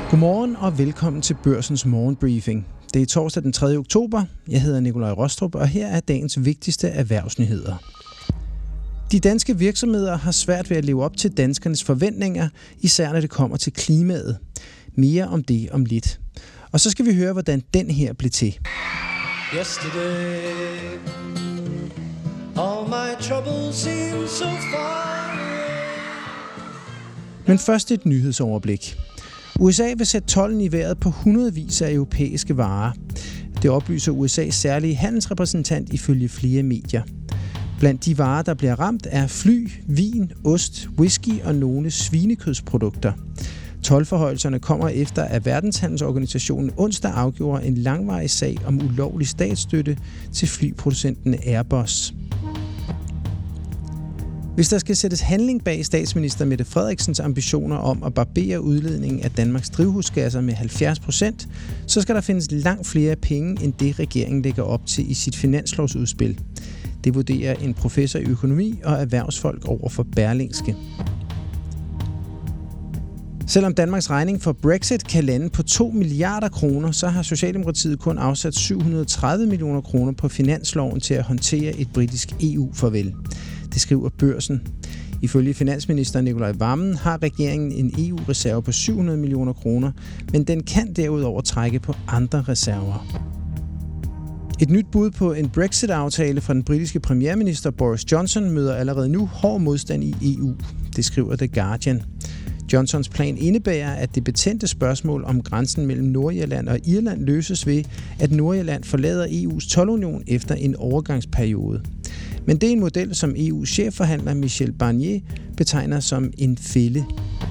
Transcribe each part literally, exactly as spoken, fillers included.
Godmorgen og velkommen til Børsens morgenbriefing. Det er torsdag den tredje oktober. Jeg hedder Nikolaj Rostrup, og her er dagens vigtigste erhvervsnyheder. De danske virksomheder har svært ved at leve op til danskernes forventninger, især når det kommer til klimaet. Mere om det om lidt. Og så skal vi høre, hvordan den her blev til. Yesterday, all my troubles seem so far away. Men først et nyhedsoverblik. U S A vil sætte tolden i vejret på hundredvis af europæiske varer. Det oplyser U S A's særlige handelsrepræsentant ifølge flere medier. Blandt de varer, der bliver ramt, er fly, vin, ost, whisky og nogle svinekødsprodukter. Toldforhøjelserne kommer efter, at Verdenshandelsorganisationen onsdag afgjorde en langvarig sag om ulovlig statsstøtte til flyproducenten Airbus. Hvis der skal sættes handling bag statsminister Mette Frederiksens ambitioner om at barbere udledningen af Danmarks drivhusgasser med halvfjerds procent, så skal der findes langt flere penge, end det regeringen lægger op til i sit finanslovsudspil. Det vurderer en professor i økonomi og erhvervsfolk over for Berlingske. Selvom Danmarks regning for Brexit kan lande på to milliarder kroner, så har Socialdemokratiet kun afsat syv hundrede og tredive millioner kroner på finansloven til at håndtere et britisk E U-farvel. Det skriver Børsen. Ifølge finansminister Nicolai Wammen har regeringen en E U-reserve på syv hundrede millioner kroner, men den kan derudover trække på andre reserver. Et nyt bud på en Brexit-aftale fra den britiske premierminister Boris Johnson møder allerede nu hård modstand i E U. Det skriver The Guardian. Johnsons plan indebærer, at det betændte spørgsmål om grænsen mellem Nordirland og Irland løses ved, at Nordirland forlader E U's toldunion efter en overgangsperiode. Men det er en model, som E U's chefforhandler Michel Barnier betegner som en fælde.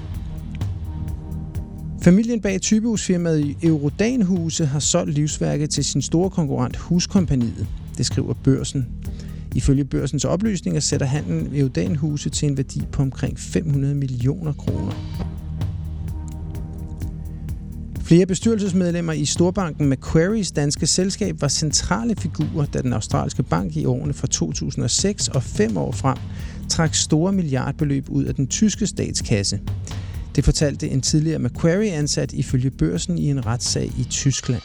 Familien bag typehusfirmaet Eurodan-huse har solgt livsværket til sin store konkurrent Huskompagniet. Det skriver Børsen. Ifølge Børsens oplysninger sætter handlen Eurodan-huse til en værdi på omkring fem hundrede millioner kroner. Flere bestyrelsesmedlemmer i storbanken Macquarie's danske selskab var centrale figurer, da den australske bank i årene fra to tusind og seks og fem år frem trak store milliardbeløb ud af den tyske statskasse. Det fortalte en tidligere Macquarie-ansat ifølge Børsen i en retssag i Tyskland.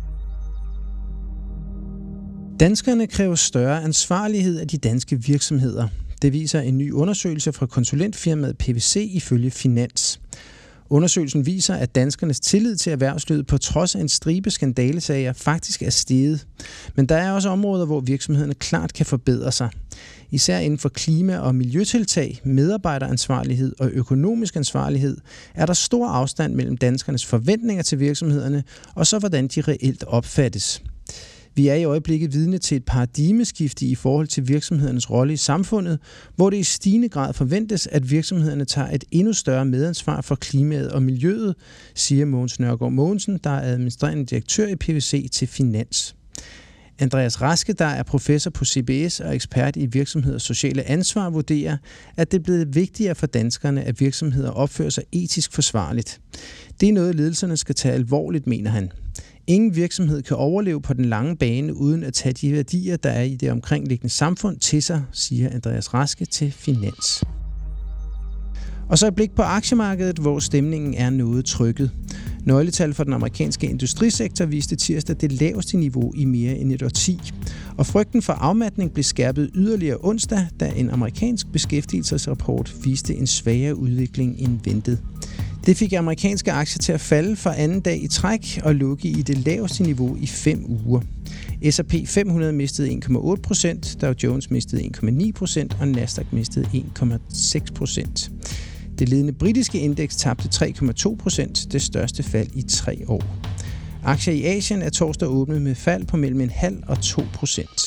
Danskerne kræver større ansvarlighed af de danske virksomheder. Det viser en ny undersøgelse fra konsulentfirmaet P V C ifølge Finans. Undersøgelsen viser, at danskernes tillid til erhvervslivet på trods af en stribe skandalesager faktisk er steget. Men der er også områder, hvor virksomhederne klart kan forbedre sig. Især inden for klima- og miljøtiltag, medarbejderansvarlighed og økonomisk ansvarlighed er der stor afstand mellem danskernes forventninger til virksomhederne og så hvordan de reelt opfattes. Vi er i øjeblikket vidne til et paradigmeskifte i forhold til virksomhedernes rolle i samfundet, hvor det i stigende grad forventes, at virksomhederne tager et endnu større medansvar for klimaet og miljøet, siger Mogens Nørgaard Mogensen, der er administrerende direktør i P V C til Finans. Andreas Raske, der er professor på C B S og ekspert i virksomheders sociale ansvar, vurderer, at det er blevet vigtigere for danskerne, at virksomheder opfører sig etisk forsvarligt. Det er noget, ledelserne skal tage alvorligt, mener han. Ingen virksomhed kan overleve på den lange bane uden at tage de værdier, der er i det omkringliggende samfund til sig, siger Andreas Raske til Finans. Og så et blik på aktiemarkedet, hvor stemningen er noget trykket. Nøgletal for den amerikanske industrisektor viste tirsdag det laveste niveau i mere end et årti. Og frygten for afmatning blev skærpet yderligere onsdag, da en amerikansk beskæftigelsesrapport viste en svagere udvikling end ventet. Det fik amerikanske aktier til at falde for anden dag i træk og lukke i det laveste niveau i fem uger. S og P fem hundrede mistede en komma otte procent, Dow Jones mistede en komma ni procent og Nasdaq mistede en komma seks procent. Det ledende britiske indeks tabte tre komma to procent, det største fald i tre år. Aktier i Asien er torsdag åbnet med fald på mellem en halv og to procent.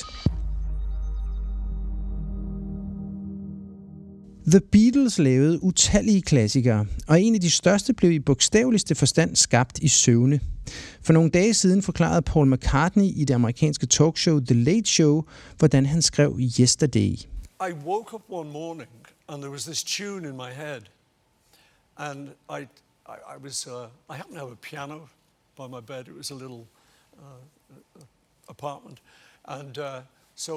The Beatles lavede utallige klassikere, og en af de største blev i bogstaveligste forstand skabt i søvne. For nogle dage siden forklarede Paul McCartney i det amerikanske talkshow The Late Show, hvordan han skrev Yesterday. I woke up one morning and there was this tune in my head, and I, I, I was, uh, I happened to have a piano by my bed. It was a little uh, apartment, and uh, so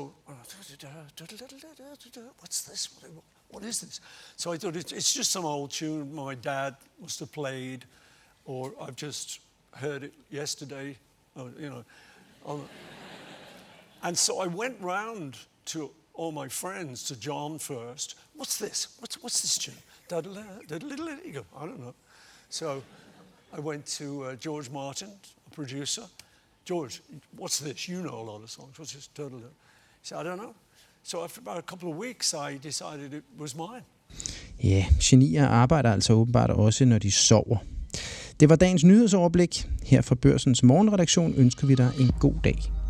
what's this? What is this? So I thought it's just some old tune my dad must have played, or I've just heard it yesterday, or, you know. On, and so I went round to all my friends, to John first. What's this? What's, what's this tune? He go, I don't know. So I went to uh, George Martin, a producer. George, what's this? You know a lot of songs. What's this? He said, I don't know. So after about a couple of weeks, I decided it was mine. Ja, genier arbejder altså åbenbart også, når de sover. Det var dagens nyhedsoverblik. Her fra Børsens morgenredaktion ønsker vi dig en god dag.